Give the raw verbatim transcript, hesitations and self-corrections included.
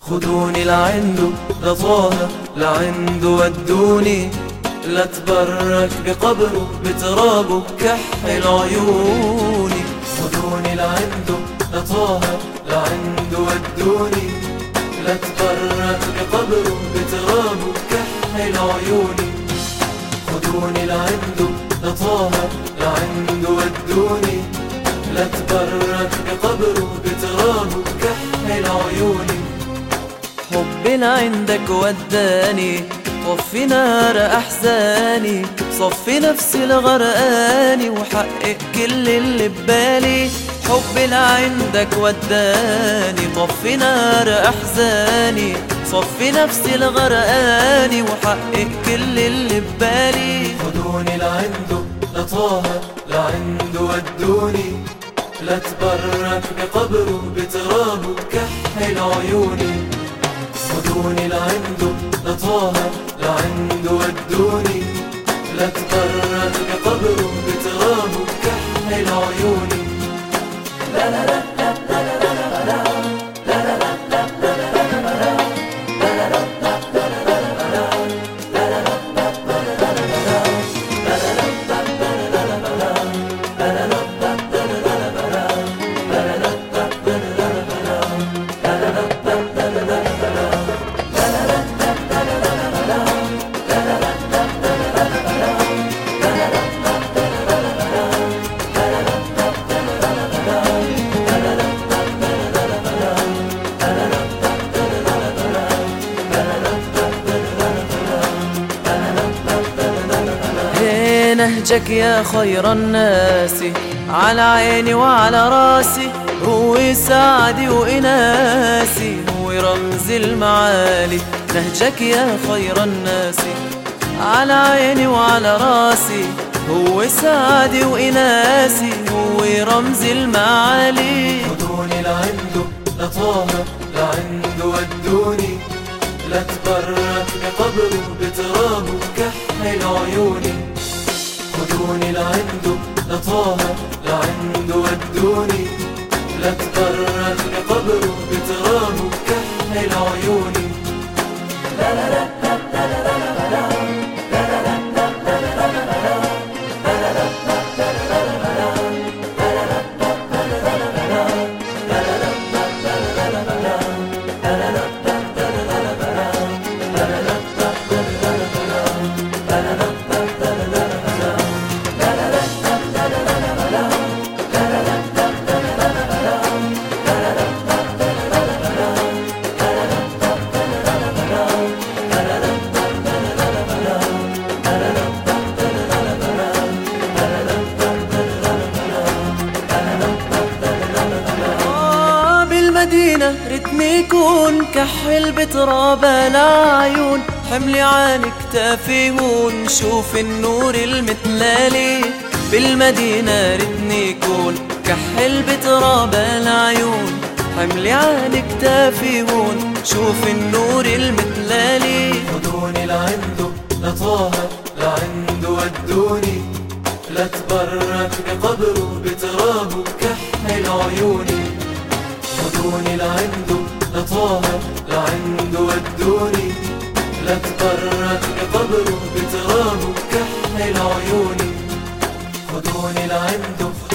خدوني لعنده لطه لعنده ودوني، لاتبرك بقبره بترابه بكحل عيوني. خدوني لعنده لطه لعنده ودوني، لاتبرك بقبره بترابه بكحل عيوني. خدوني لعنده لطه لعنده ودوني، لاتبرك بقبره بترابه بكحل عيوني. حب عندك وداني طفي نار أحزاني، صفي نفسي لغرقاني وحقق كل اللي ببالي. حب عندك وداني طفي نار أحزاني، صفي نفسي لغرقاني وحقق كل اللي ببالي. خدوني لعنده لطه لعنده ودوني، لاتبرك بقبره بترابه بكحل عيوني. خدوني لعنده لطه لعنده ودوني، لاتبرك بقبره بترابه بكحل عيوني. لا لا لا لا لا لا لا لا نهجك يا خير الناس على عيني وعلى راسي، هو سعدي وإناسي، هو رمز المعالي. نهجك يا خير الناس على عيني وعلى راسي، هو سعدي وإناسي، هو رمز المعالي. خدوني لعنده لطه لعنده ودوني، لاتبرك بقبره بترابه بكحل عيوني. خدوني لعنده لطه لعنده ودوني، لاتبرك بقبره بترابه بكحل عيوني. لا لا لا لا لا لا لا بالمدينة رتمي يكون كحل بتراب العيون، حملي عن كتافي ونشوف النور المتلالي. بالمدينة رتمي يكون كحل بتراب العيون، حملي عن كتافي ونشوف النور المتلالي. خدوني لعنده لطه لعنده ودوني، لاتبرك بقبره بترابه بكحل عيوني. خدوني لعنده لطه لعنده ودوني، لاتبرك بقبره بترابه بكحل عيوني. خدوني لعنده